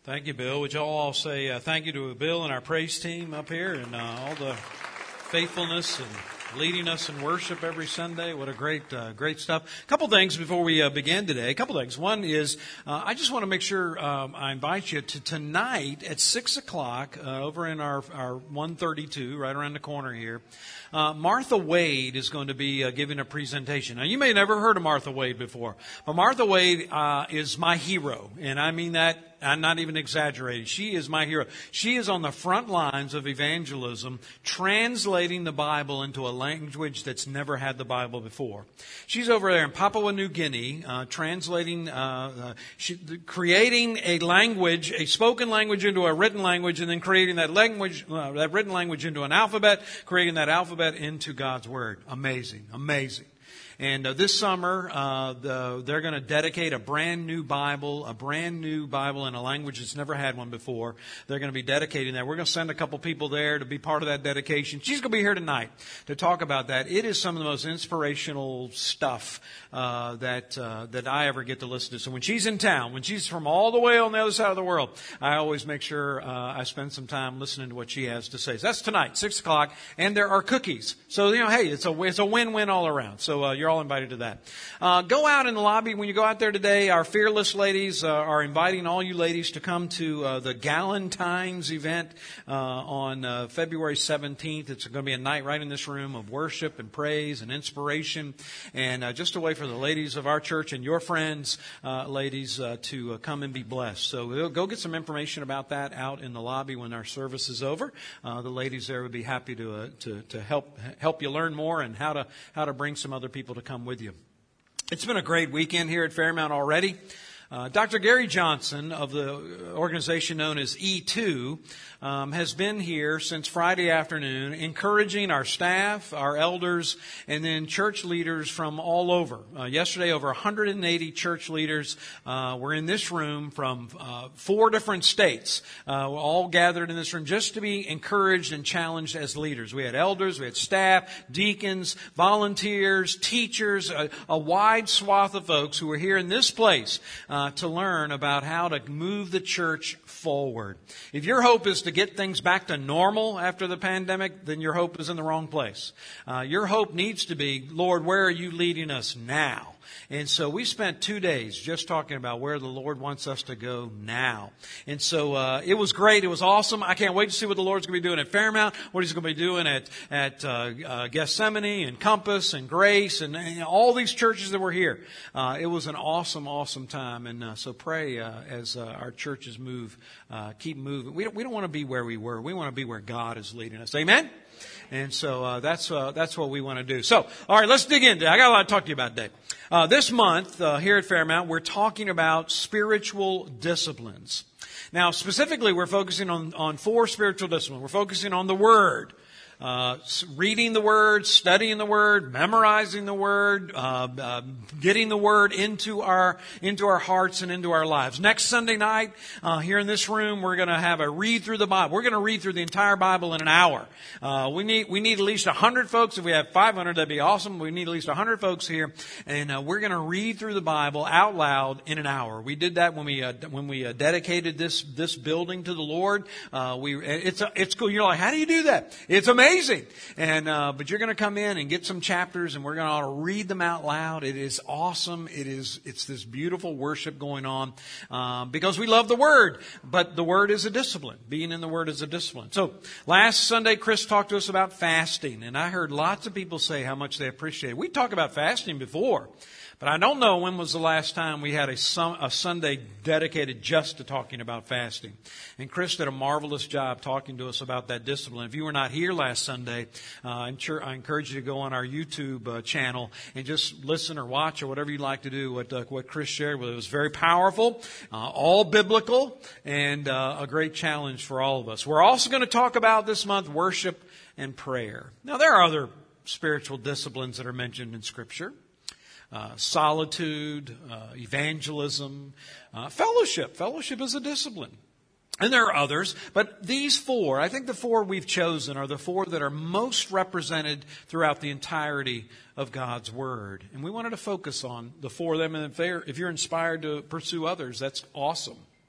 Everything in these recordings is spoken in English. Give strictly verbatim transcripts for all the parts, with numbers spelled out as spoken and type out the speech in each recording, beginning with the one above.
Thank you, Bill. Would you all say uh, thank you to Bill and our praise team up here and uh, all the faithfulness and leading us in worship every Sunday. What a great, uh, great stuff. A couple things before we uh, begin today. A couple things. One is uh, I just want to make sure um, I invite you to tonight at six o'clock uh, over in our, our one thirty-two, right around the corner here. Uh, Martha Wade is going to be uh, giving a presentation. Now, you may have never heard of Martha Wade before, but Martha Wade uh, is my hero, and I mean that. I'm not even exaggerating. She is my hero. She is on the front lines of evangelism, translating the Bible into a language that's never had the Bible before. She's over there in Papua New Guinea, uh, translating, uh, uh, she, creating a language, a spoken language into a written language, and then creating that language, uh, that written language into an alphabet, creating that alphabet into God's Word. Amazing, amazing. And uh, this summer, uh, the, they're going to dedicate a brand new Bible, a brand new Bible in a language that's never had one before. They're going to be dedicating that. We're going to send a couple people there to be part of that dedication. She's going to be here tonight to talk about that. It is some of the most inspirational stuff uh, that uh, that I ever get to listen to. So when she's in town, when she's from all the way on the other side of the world, I always make sure uh, I spend some time listening to what she has to say. So that's tonight, six o'clock, and there are cookies. So you know, hey, it's a it's a win-win all around. So uh, you're all invited to that. Uh, go out in the lobby. When you go out there today, our fearless ladies uh, are inviting all you ladies to come to uh, the Galentine's event uh, on uh, February seventeenth. It's going to be a night right in this room of worship and praise and inspiration, and uh, just a way for the ladies of our church and your friends, uh, ladies, uh, to uh, come and be blessed. So go get some information about that out in the lobby when our service is over. Uh, the ladies there would be happy to uh, to, to help help you learn more and how to how to bring some other people to come with you. It's been a great weekend here at Fairmount already. Uh, Doctor Gary Johnson of the organization known as E two um, has been here since Friday afternoon, encouraging our staff, our elders, and then church leaders from all over. Uh, yesterday, over one hundred eighty church leaders uh, were in this room from uh, four different states, uh, all gathered in this room just to be encouraged and challenged as leaders. We had elders, we had staff, deacons, volunteers, teachers, a, a wide swath of folks who were here in this place Uh, to learn about how to move the church forward. If your hope is to get things back to normal after the pandemic, then your hope is in the wrong place. Uh, your hope needs to be, Lord, where are you leading us now? And so we spent two days just talking about where the Lord wants us to go now. And so uh, it was great. It was awesome. I can't wait to see what the Lord's going to be doing at Fairmount, what He's going to be doing at at uh, uh, Gethsemane and Compass and Grace and, and all these churches that were here. Uh, it was an awesome, awesome time. And uh, so pray uh, as uh, our churches move, uh, keep moving. We don't, we don't want to be where we were. We want to be where God is leading us. Amen? And so uh, that's uh, that's what we want to do. So, all right, let's dig into it. I got a lot to talk to you about today. Uh, this month uh, here at Fairmount, we're talking about spiritual disciplines. Now, specifically, we're focusing on, on four spiritual disciplines. We're focusing on the Word. Uh, reading the Word, studying the Word, memorizing the Word, uh, uh, getting the Word into our into our hearts and into our lives. Next Sunday night, uh, here in this room, we're going to have a read through the Bible. We're going to read through the entire Bible in an hour. Uh, we need we need at least a hundred folks. If we have five hundred, that'd be awesome. We need at least a hundred folks here, and uh, we're going to read through the Bible out loud in an hour. We did that when we uh, when we uh, dedicated this this building to the Lord. Uh, we it's uh, it's cool. You're like, how do you do that? It's amazing. Amazing. And, uh, but you're going to come in and get some chapters and we're going to read them out loud. It is awesome. It is, it's this beautiful worship going on, um, because we love the Word, but the Word is a discipline. Being in the Word is a discipline. So last Sunday, Chris talked to us about fasting, and I heard lots of people say how much they appreciate it. We talked about fasting before, but I don't know when was the last time we had a, a Sunday dedicated just to talking about fasting. And Chris did a marvelous job talking to us about that discipline. If you were not here last Sunday, uh, I encourage you to go on our YouTube uh, channel and just listen or watch or whatever you'd like to do what uh, what Chris shared with us. It was very powerful, uh, all biblical, and uh, a great challenge for all of us. We're also going to talk about this month worship and prayer. Now, there are other spiritual disciplines that are mentioned in Scripture. Uh, solitude, uh, evangelism, uh, fellowship. Fellowship is a discipline. And there are others, but these four, I think the four we've chosen are the four that are most represented throughout the entirety of God's Word. And we wanted to focus on the four of them. And if, if you're inspired to pursue others, that's awesome.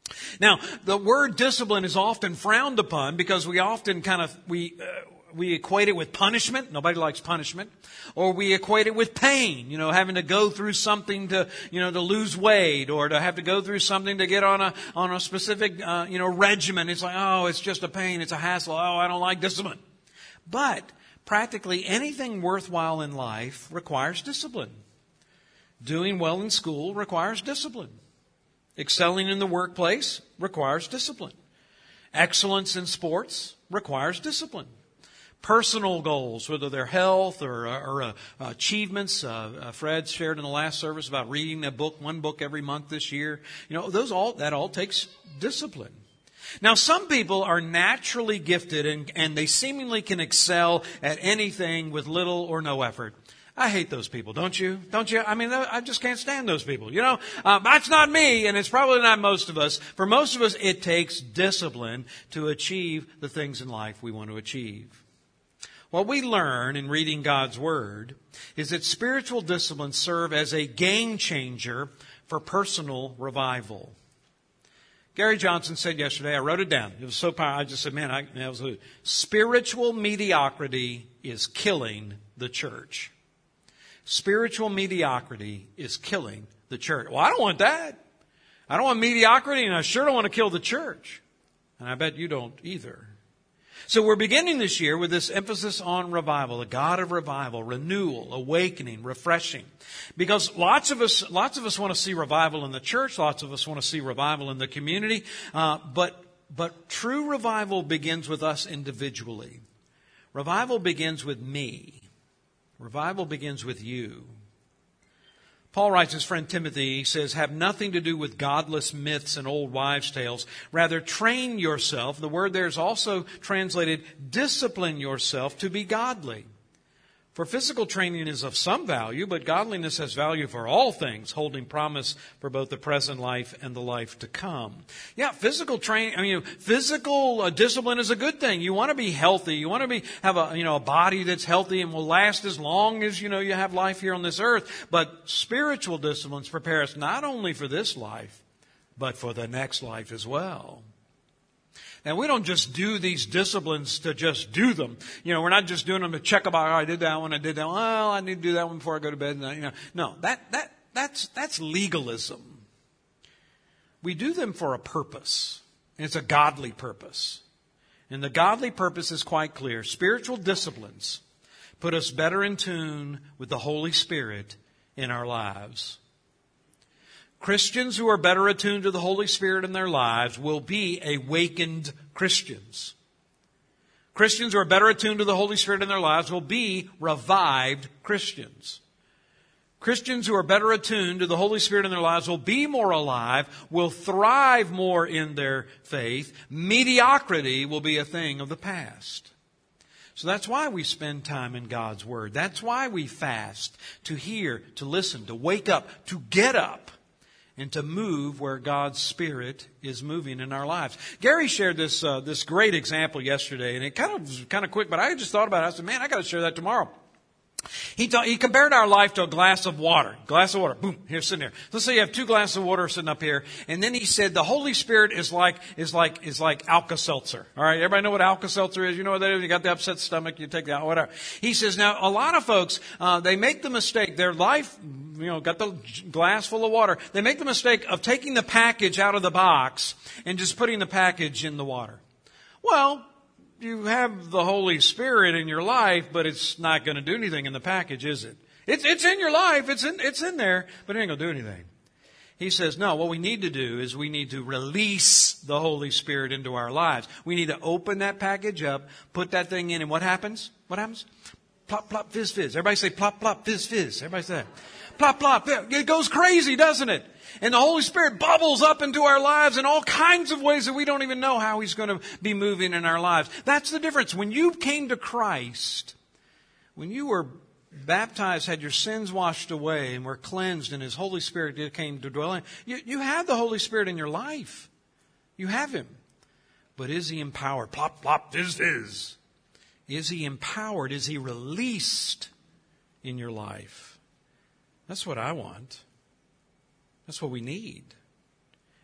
Now, the word discipline is often frowned upon because we often kind of, we, uh, we equate it with punishment. Nobody likes punishment. Or we equate it with pain, you know, having to go through something to, you know, to lose weight or to have to go through something to get on a, on a specific, uh, you know, regimen. It's like, oh, it's just a pain. It's a hassle. Oh, I don't like discipline. But practically anything worthwhile in life requires discipline. Doing well in school requires discipline. Excelling in the workplace requires discipline. Excellence in sports requires discipline. Personal goals, whether they're health or, or uh, achievements. Uh, uh, Fred shared in the last service about reading a book, one book every month this year. You know, those all that all takes discipline. Now, some people are naturally gifted and, and they seemingly can excel at anything with little or no effort. I hate those people, don't you? Don't you? I mean, I just can't stand those people. You know, uh, that's not me, and it's probably not most of us. For most of us, it takes discipline to achieve the things in life we want to achieve. What we learn in reading God's Word is that spiritual disciplines serve as a game changer for personal revival. Gary Johnson said yesterday, I wrote it down. It was so powerful. I just said, man, I, that was a, spiritual mediocrity is killing the church. Spiritual mediocrity is killing the church. Well, I don't want that. I don't want mediocrity, and I sure don't want to kill the church. And I bet you don't either. So we're beginning this year with this emphasis on revival, the God of revival, renewal, awakening, refreshing. Because lots of us, lots of us want to see revival in the church. Lots of us want to see revival in the community. Uh, but, but true revival begins with us individually. Revival begins with me. Revival begins with you. Paul writes his friend Timothy, he says, have nothing to do with godless myths and old wives' tales. Rather, train yourself. The word there is also translated, discipline yourself to be godly. For physical training is of some value, but godliness has value for all things, holding promise for both the present life and the life to come. Yeah, physical training, I mean, physical uh, discipline is a good thing. You want to be healthy. You want to be have a, you know, a body that's healthy and will last as long as, you know, you have life here on this earth. But spiritual disciplines prepare us not only for this life, but for the next life as well. Now, we don't just do these disciplines to just do them. You know, we're not just doing them to check about, oh, I did that one, I did that one. Well, I need to do that one before I go to bed. You know, no, that, that, that's, that's legalism. We do them for a purpose. And it's a godly purpose. And the godly purpose is quite clear. Spiritual disciplines put us better in tune with the Holy Spirit in our lives. Christians who are better attuned to the Holy Spirit in their lives will be awakened Christians. Christians who are better attuned to the Holy Spirit in their lives will be revived Christians. Christians who are better attuned to the Holy Spirit in their lives will be more alive, will thrive more in their faith. Mediocrity will be a thing of the past. So that's why we spend time in God's Word. That's why we fast, to hear, to listen, to wake up, to get up, and to move where God's Spirit is moving in our lives. Gary shared this uh, this great example yesterday, and it kind of was kind of quick, but I just thought about it. I said, man, I got to share that tomorrow. He ta- he compared our life to a glass of water. Glass of water. Boom. Here, sitting here. Let's say you have two glasses of water sitting up here. And then he said the Holy Spirit is like, is like, is like Alka-Seltzer. All right. Everybody know what Alka-Seltzer is? You know what that is? You got the upset stomach. You take that, whatever. He says, now, a lot of folks, uh, they make the mistake. Their life, you know, got the glass full of water. They make the mistake of taking the package out of the box and just putting the package in the water. Well, you have the Holy Spirit in your life, but it's not going to do anything in the package, is it? It's, it's in your life. It's in, it's in there, but it ain't going to do anything. He says, no, what we need to do is we need to release the Holy Spirit into our lives. We need to open that package up, put that thing in, and what happens? What happens? Plop, plop, fizz, fizz. Everybody say plop, plop, fizz, fizz. Everybody say that. Plop, plop. It goes crazy, doesn't it? And the Holy Spirit bubbles up into our lives in all kinds of ways that we don't even know how He's going to be moving in our lives. That's the difference. When you came to Christ, when you were baptized, had your sins washed away, and were cleansed, and His Holy Spirit came to dwell in, you, you have the Holy Spirit in your life. You have Him. But is He empowered? Plop, plop, fizz, fizz. Is He empowered? Is He released in your life? That's what I want. That's what we need.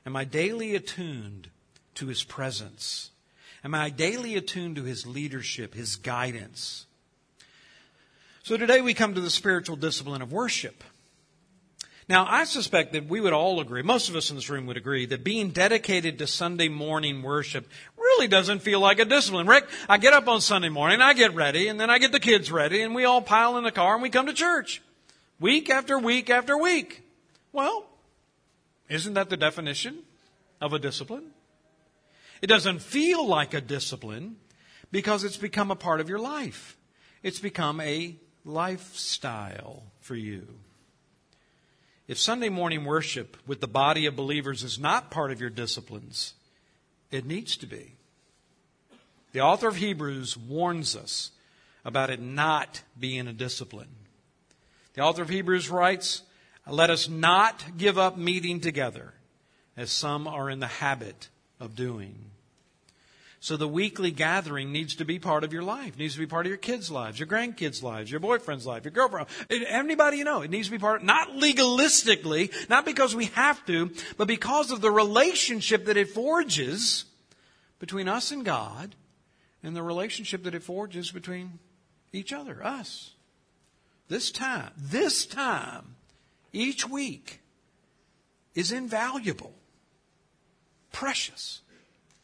Am I daily attuned to His presence? Am I daily attuned to His leadership, His guidance? So today we come to the spiritual discipline of worship. Now, I suspect that we would all agree, most of us in this room would agree, that being dedicated to Sunday morning worship really doesn't feel like a discipline. Rick, I get up on Sunday morning, I get ready, and then I get the kids ready, and we all pile in the car and we come to church. Week after week after week. Well, isn't that the definition of a discipline? It doesn't feel like a discipline because it's become a part of your life. It's become a lifestyle for you. If Sunday morning worship with the body of believers is not part of your disciplines, it needs to be. The author of Hebrews warns us about it not being a discipline. The author of Hebrews writes, "Let us not give up meeting together, as some are in the habit of doing." So the weekly gathering needs to be part of your life. It needs to be part of your kids' lives, your grandkids' lives, your boyfriend's life, your girlfriend. Anybody you know, it needs to be part, not legalistically, not because we have to, but because of the relationship that it forges between us and God and the relationship that it forges between each other, us. This time, this time, each week is invaluable, precious.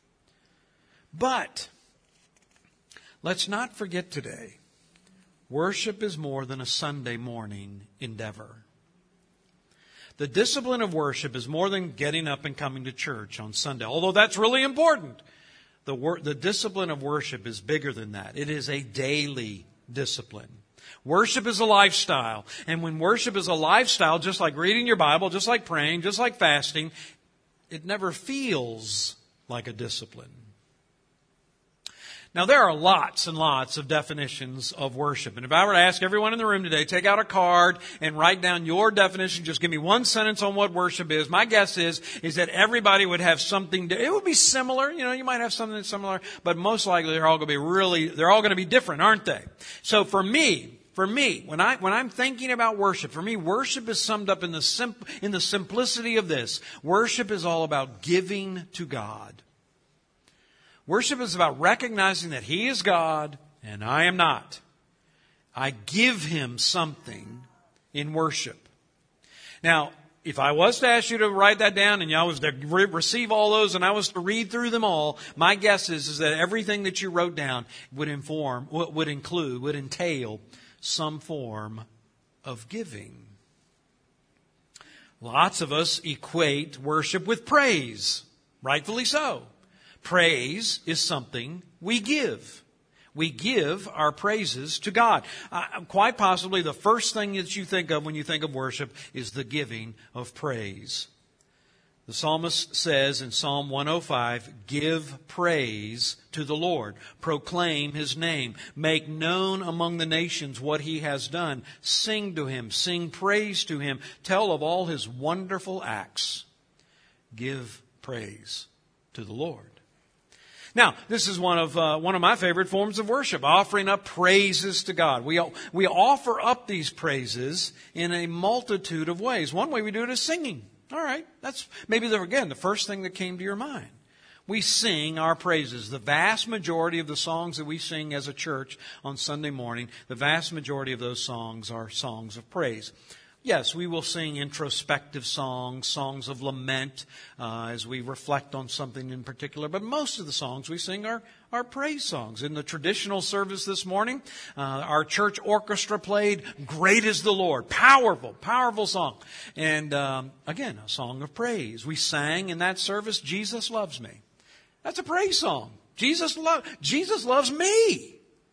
But let's not forget today, worship is more than a Sunday morning endeavor. The discipline of worship is more than getting up and coming to church on Sunday, although that's really important. The, wor- the discipline of worship is bigger than that. It is a daily discipline. Worship is a lifestyle. And when worship is a lifestyle, just like reading your Bible, just like praying, just like fasting, it never feels like a discipline. Now, there are lots and lots of definitions of worship. And if I were to ask everyone in the room today, take out a card and write down your definition, just give me one sentence on what worship is. My guess is, is that everybody would have something, to, it would be similar. You know, you might have something similar, but most likely they're all going to be really, they're all going to be different, aren't they? So for me, For me, when I when I'm thinking about worship, for me, worship is summed up in the simp, in the simplicity of this. Worship is all about giving to God. Worship is about recognizing that He is God and I am not. I give Him something in worship. Now, if I was to ask you to write that down and I was to re- receive all those and I was to read through them all, my guess is, is that everything that you wrote down would inform, would include, would entail some form of giving. Lots of us equate worship with praise. Rightfully so. Praise is something we give. We give our praises to God. Uh, quite possibly the first thing that you think of when you think of worship is the giving of praise. The psalmist says in Psalm one oh five, "Give praise to the Lord. Proclaim His name. Make known among the nations what He has done. Sing to Him. Sing praise to Him. Tell of all His wonderful acts." Give praise to the Lord. Now, this is one of uh, one of my favorite forms of worship, offering up praises to God. We we offer up these praises in a multitude of ways. One way we do it is singing. All right, that's maybe, the, again, the first thing that came to your mind. We sing our praises. The vast majority of the songs that we sing as a church on Sunday morning, the vast majority of those songs are songs of praise. Yes, we will sing introspective songs, songs of lament, uh, as we reflect on something in particular. But most of the songs we sing are, are praise songs. In the traditional service this morning, uh, our church orchestra played "Great is the Lord." Powerful, powerful song. And um, again, a song of praise. We sang in that service, "Jesus Loves Me." That's a praise song. Jesus, lo- Jesus loves me.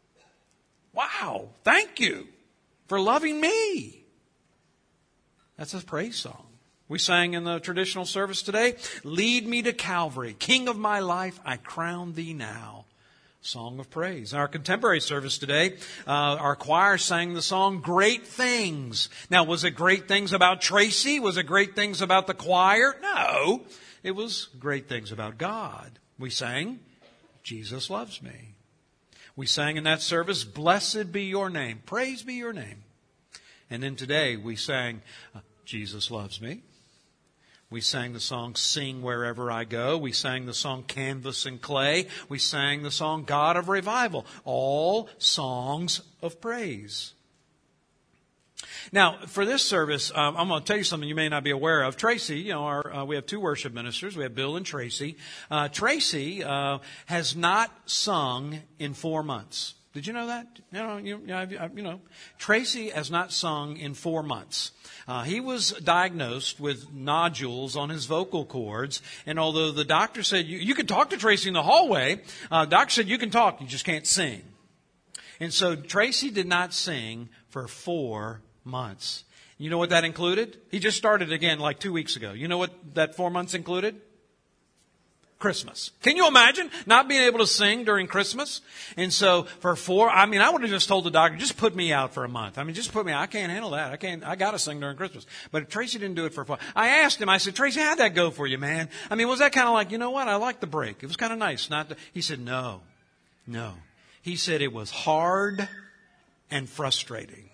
Wow, thank you for loving me. That's a praise song. We sang in the traditional service today, "Lead me to Calvary, King of my life, I crown Thee now." Song of praise. In our contemporary service today, uh, our choir sang the song "Great Things." Now, was it great things about Tracy? Was it great things about the choir? No. It was great things about God. We sang, "Jesus Loves Me." We sang in that service, "Blessed be Your name. Praise be Your name." And then today we sang, uh, "Jesus Loves Me." We sang the song Sing Wherever I Go. We sang the song Canvas and Clay. We sang the song God of Revival. All songs of praise. Now, for this service, um, I'm going to tell you something you may not be aware of. Tracy, you know, our, uh, we have two worship ministers. We have Bill and Tracy. Uh, Tracy uh, has not sung in four months. Did you know that? You know, you, you know, Tracy has not sung in four months. Uh, he was diagnosed with nodules on his vocal cords, and although the doctor said you, you can talk to Tracy in the hallway, uh, doctor said you can talk, you just can't sing. And so Tracy did not sing for four months. You know what that included? He just started again like two weeks ago. You know what that four months included? Christmas. Can you imagine not being able to sing during Christmas? And so for four, I mean, I would have just told the doctor, just put me out for a month. I mean, just put me out. I can't handle that. I can't, I got to sing during Christmas. But Tracy didn't do it for four. I asked him, I said, Tracy, how'd that go for you, man? I mean, was that kind of like, you know what? I like the break. It was kind of nice. Not to, he said, no, no. He said it was hard and frustrating.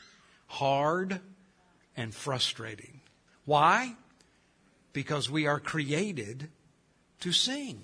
Hard and frustrating. Why? Because we are created to sing.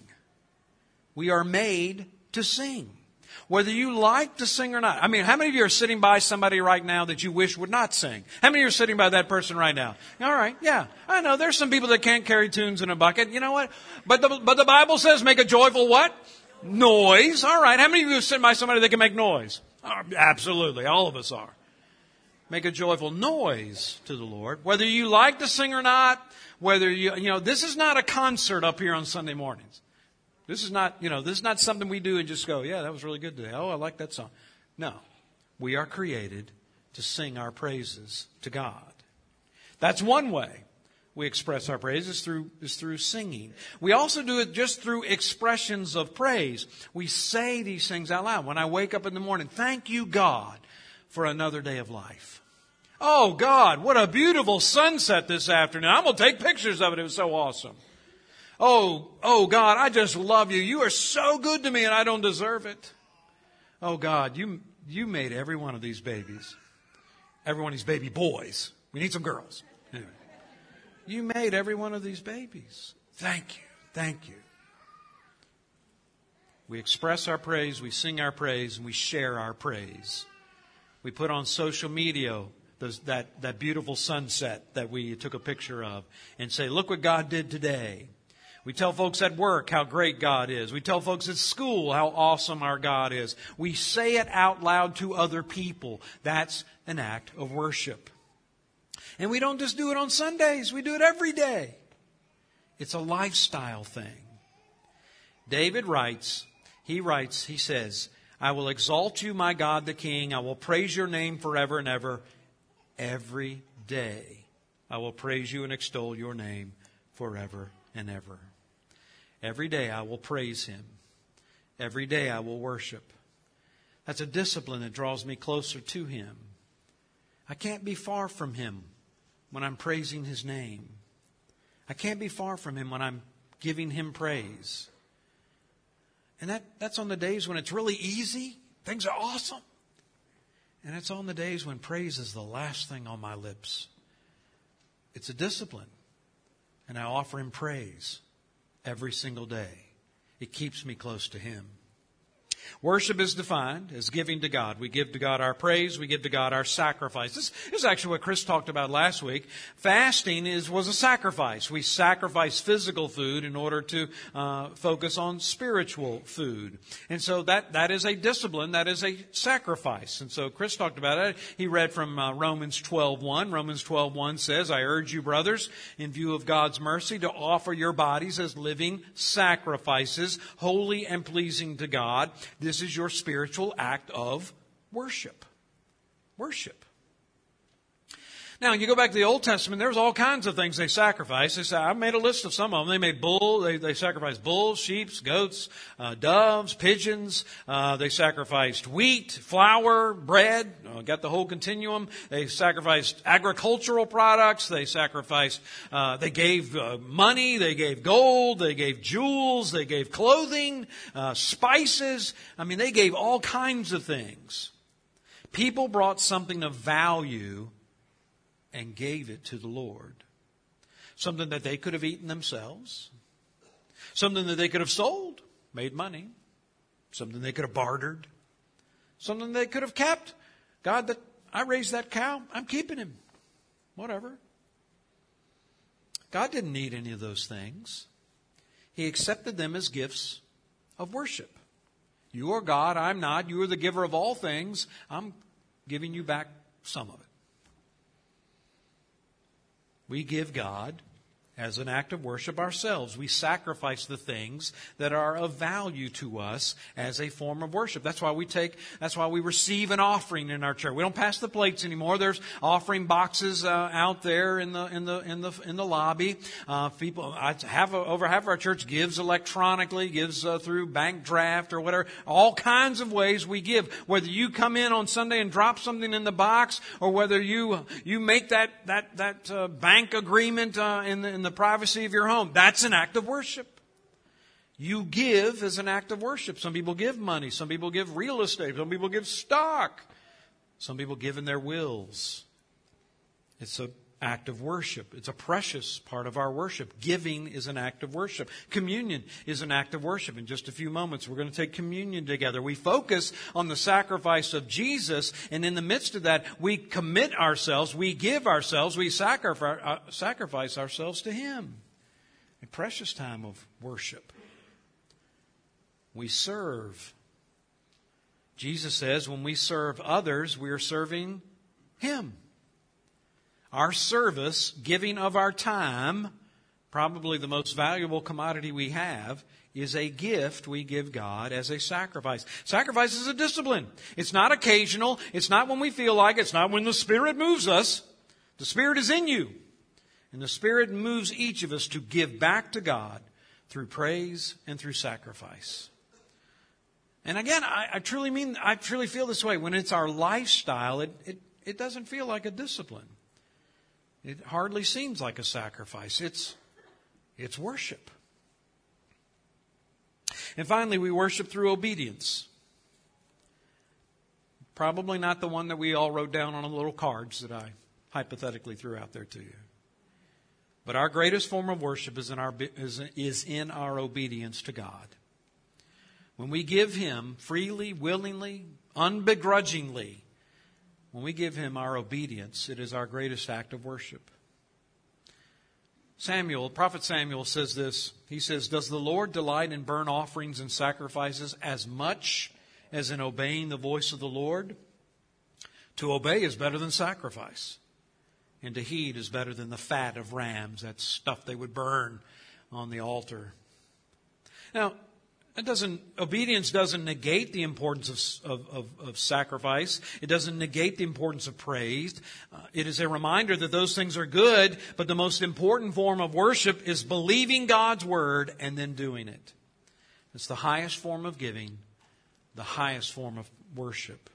We are made to sing. Whether you like to sing or not. I mean, how many of you are sitting by somebody right now that you wish would not sing? How many of you are sitting by that person right now? All right, yeah. I know there's some people that can't carry tunes in a bucket. You know what? But the, but the Bible says make a joyful what? Noise. All right. How many of you are sitting by somebody that can make noise? Oh, absolutely. All of us are. Make a joyful noise to the Lord. Whether you like to sing or not, whether you, you know, this is not a concert up here on Sunday mornings. This is not, you know, this is not something we do and just go, yeah, that was really good today. Oh, I like that song. No. We are created to sing our praises to God. That's one way we express our praises through, is through singing. We also do it just through expressions of praise. We say these things out loud. When I wake up in the morning, thank you, God, for another day of life. Oh, God, what a beautiful sunset this afternoon. I'm going to take pictures of it. It was so awesome. Oh, oh, God, I just love you. You are so good to me and I don't deserve it. Oh, God, you, you made every one of these babies. Every one of these baby boys. We need some girls. Anyway, you made every one of these babies. Thank you. Thank you. We express our praise, we sing our praise, and we share our praise. We put on social media those, that, that beautiful sunset that we took a picture of and say, look what God did today. We tell folks at work how great God is. We tell folks at school how awesome our God is. We say it out loud to other people. That's an act of worship. And we don't just do it on Sundays. We do it every day. It's a lifestyle thing. David writes, he writes, he says, I will exalt you, my God, the King. I will praise your name forever and ever. Every day I will praise you and extol your name forever and ever. Every day I will praise Him. Every day I will worship. That's a discipline that draws me closer to Him. I can't be far from Him when I'm praising His name. I can't be far from Him when I'm giving Him praise. And that, that's on the days when it's really easy. Things are awesome. And it's on the days when praise is the last thing on my lips. It's a discipline. And I offer Him praise every single day. It keeps me close to Him. Worship is defined as giving to God. We give to God our praise. We give to God our sacrifice. This is actually what Chris talked about last week. Fasting is was a sacrifice. We sacrifice physical food in order to uh, focus on spiritual food. And so that, that is a discipline. That is a sacrifice. And so Chris talked about it. He read from uh, Romans twelve one. Romans twelve one says, I urge you, brothers, in view of God's mercy, to offer your bodies as living sacrifices, holy and pleasing to God. This is your spiritual act of worship. Worship. Now, you go back to the Old Testament, there's all kinds of things they sacrificed. They say, I made a list of some of them. They made bull, they, they sacrificed bulls, sheep, goats, uh, doves, pigeons. Uh, they sacrificed wheat, flour, bread. Uh, got the whole continuum. They sacrificed agricultural products. They sacrificed, uh, they gave uh, money. They gave gold. They gave jewels. They gave clothing, uh, spices. I mean, they gave all kinds of things. People brought something of value and gave it to the Lord. something that they could have eaten themselves, something that they could have sold, made money, something they could have bartered, something they could have kept. God, that I raised that cow, I'm keeping him. Whatever. God didn't need any of those things. He accepted them as gifts of worship. You are God, I'm not. You are the giver of all things. I'm giving you back some of it. We give God, as an act of worship, ourselves. We sacrifice the things that are of value to us as a form of worship. That's why we take, that's why we receive an offering in our church. We don't pass the plates anymore. There's offering boxes uh, out there in the in the in the in the lobby. Uh, people, I have over half of our church gives electronically, gives uh, through bank draft or whatever. All kinds of ways we give. Whether you come in on Sunday and drop something in the box, or whether you you make that that that uh, bank agreement uh, in the in the the privacy of your home. That's an act of worship. You give as an act of worship. Some people give money. Some people give real estate. Some people give stock. Some people give in their wills. It's an act of worship. It's a precious part of our worship. Giving is an act of worship. Communion is an act of worship. In just a few moments, we're going to take communion together. We focus on the sacrifice of Jesus, and in the midst of that, we commit ourselves, we give ourselves, we sacrifice, uh, sacrifice ourselves to Him. A precious time of worship. We serve. Jesus says when we serve others, we are serving Him. Our service, giving of our time, probably the most valuable commodity we have, is a gift we give God as a sacrifice. Sacrifice is a discipline. It's not occasional. It's not when we feel like it. It's not when the Spirit moves us. The Spirit is in you. And the Spirit moves each of us to give back to God through praise and through sacrifice. And again, I, I truly mean, I truly feel this way. When it's our lifestyle, it, it, it doesn't feel like a discipline. It hardly seems like a sacrifice. It's, it's worship. And finally, we worship through obedience. Probably not the one that we all wrote down on the little cards that I hypothetically threw out there to you. But our greatest form of worship is in our, is, is in our obedience to God. When we give Him freely, willingly, unbegrudgingly, when we give Him our obedience, it is our greatest act of worship. Samuel, Prophet Samuel says this. He says, "Does the Lord delight in burnt offerings and sacrifices as much as in obeying the voice of the Lord? To obey is better than sacrifice, and to heed is better than the fat of rams." That stuff they would burn on the altar. Now, It doesn't, obedience doesn't negate the importance of, of, of, of sacrifice. It doesn't negate the importance of praise. Uh, it is a reminder that those things are good, but the most important form of worship is believing God's word and then doing it. It's the highest form of giving, the highest form of worship.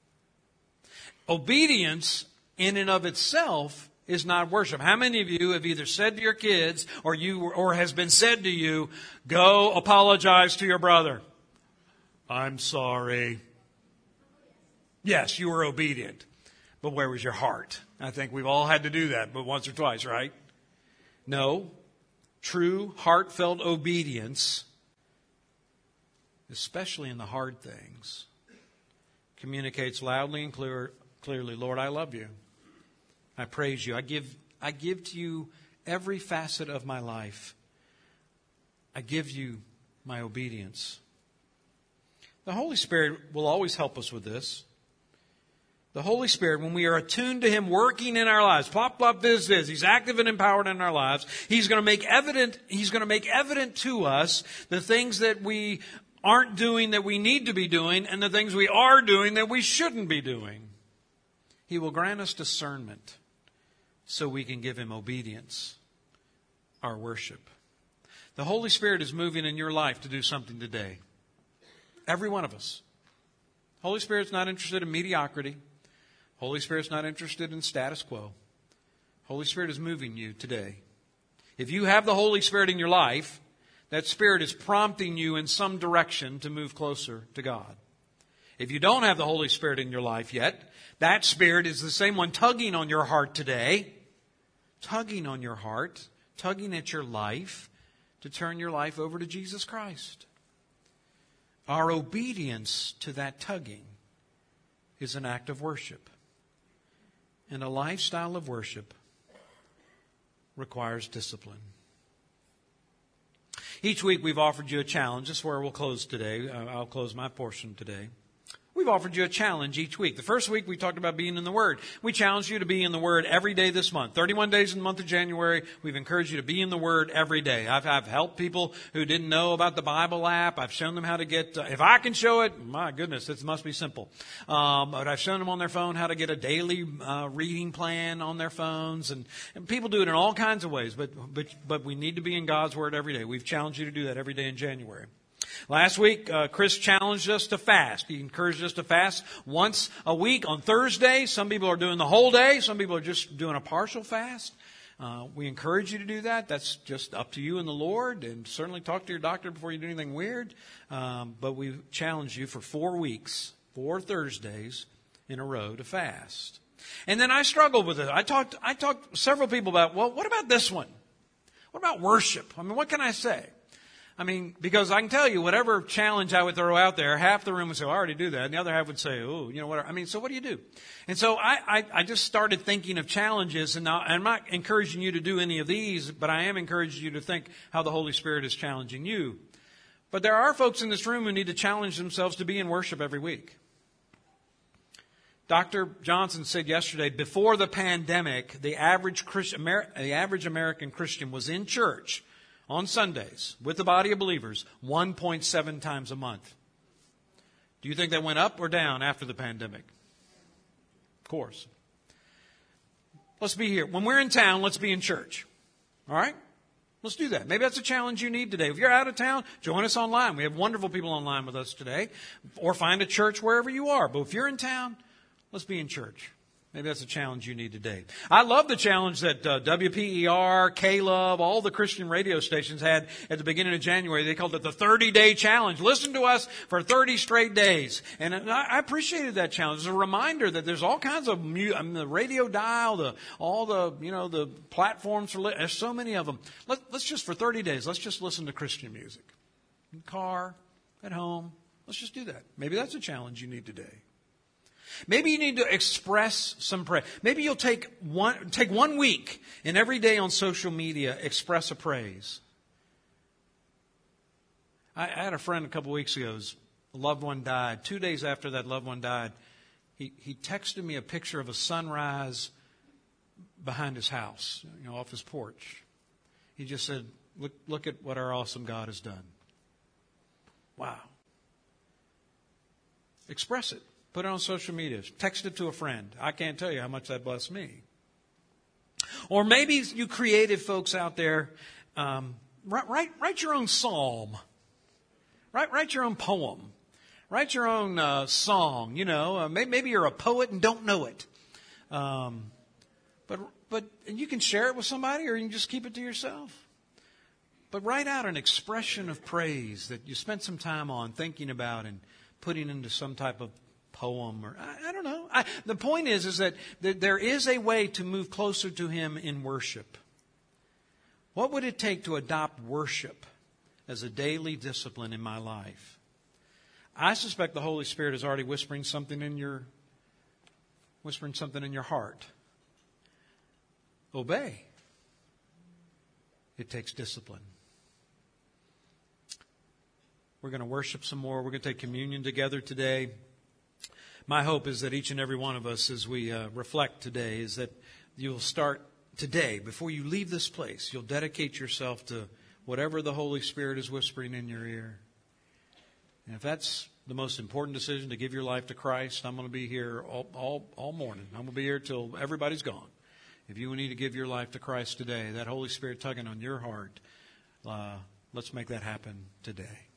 Obedience in and of itself is not worship. How many of you have either said to your kids or you or has been said to you, "Go apologize to your brother"? "I'm sorry." Yes, you were obedient. But where was your heart? I think we've all had to do that, but once or twice, right? No. True, heartfelt obedience, especially in the hard things, communicates loudly and clear, clearly, "Lord, I love you. I praise you. I give, I give to you every facet of my life. I give you my obedience." The Holy Spirit will always help us with this. The Holy Spirit, when we are attuned to Him working in our lives, plop, plop, this, this, He's active and empowered in our lives. He's going to make evident, He's going to make evident to us the things that we aren't doing that we need to be doing, and the things we are doing that we shouldn't be doing. He will grant us discernment so we can give Him obedience, our worship. The Holy Spirit is moving in your life to do something today. Every one of us. Holy Spirit's not interested in mediocrity. Holy Spirit's not interested in status quo. Holy Spirit is moving you today. If you have the Holy Spirit in your life, that Spirit is prompting you in some direction to move closer to God. If you don't have the Holy Spirit in your life yet, that Spirit is the same one tugging on your heart today, tugging on your heart tugging at your life to turn your life over to Jesus Christ. Our obedience to that tugging is an act of worship. And a lifestyle of worship requires discipline. Each week we've offered you a challenge. This is where we'll close today. I'll close my portion today. We've offered you a challenge each week. The first week we talked about being in the Word. We challenged you to be in the Word every day this month. thirty-one days in the month of January, we've encouraged you to be in the Word every day. I've, I've helped people who didn't know about the Bible app. I've shown them how to get, uh, if I can show it, my goodness, it must be simple. Um, but I've shown them on their phone how to get a daily uh, reading plan on their phones. And, and people do it in all kinds of ways, but, but, but we need to be in God's Word every day. We've challenged you to do that every day in January. Last week, uh, Chris challenged us to fast. He encouraged us to fast once a week on Thursday. Some people are doing the whole day. Some people are just doing a partial fast. Uh, we encourage you to do that. That's just up to you and the Lord. And certainly talk to your doctor before you do anything weird. Um, but we challenge you for four weeks, four Thursdays in a row to fast. And then I struggled with it. I talked, I talked to several people about, well, what about this one? What about worship? I mean, what can I say? I mean, because I can tell you, whatever challenge I would throw out there, half the room would say, well, I already do that. And the other half would say, oh, you know what? I mean, so what do you do? And so I, I, I just started thinking of challenges. And now, I'm not encouraging you to do any of these, but I am encouraging you to think how the Holy Spirit is challenging you. But there are folks in this room who need to challenge themselves to be in worship every week. Doctor Johnson said yesterday, before the pandemic, the average Christian, Amer- the average American Christian was in church on Sundays with the body of believers one point seven times a month. Do you think that went up or down after the pandemic? Of course. Let's be here. When we're in town, let's be in church. All right? Let's do that. Maybe that's a challenge you need today. If you're out of town, join us online. We have wonderful people online with us today. Or find a church wherever you are. But if you're in town, let's be in church. Maybe that's a challenge you need today. I love the challenge that uh, W P E R, K-Love, all the Christian radio stations had at the beginning of January. They called it the thirty-day challenge. Listen to us for thirty straight days. And I, I appreciated that challenge. It's a reminder that there's all kinds of mu- I mean, the radio dial, the all the you know the platforms for li- there's so many of them. Let, let's just for thirty days. Let's just listen to Christian music in the car, at home. Let's just do that. Maybe that's a challenge you need today. Maybe you need to express some praise. Maybe you'll take one, take one week and every day on social media express a praise. I, I had a friend a couple weeks ago, his loved one died. Two days after that loved one died, he, he texted me a picture of a sunrise behind his house, you know, off his porch. He just said, look, look at what our awesome God has done. Wow. Express it. Put it on social media. Text it to a friend. I can't tell you how much that blessed me. Or maybe you creative folks out there, um, write, write, write your own psalm. Write, write your own poem. Write your own uh, song. You know, uh, maybe, maybe you're a poet and don't know it. Um, but but you can share it with somebody, or you can just keep it to yourself. But write out an expression of praise that you spent some time on thinking about and putting into some type of poem, or I, I don't know. I, the point is, is that th- there is a way to move closer to Him in worship. What would it take to adopt worship as a daily discipline in my life? I suspect the Holy Spirit is already whispering something in your, whispering something in your heart. Obey. It takes discipline. We're going to worship some more. We're going to take communion together today. My hope is that each and every one of us, as we uh, reflect today, is that you'll start today, before you leave this place, you'll dedicate yourself to whatever the Holy Spirit is whispering in your ear. And if that's the most important decision, to give your life to Christ, I'm going to be here all, all, all morning. I'm going to be here till everybody's gone. If you need to give your life to Christ today, that Holy Spirit tugging on your heart, uh, let's make that happen today.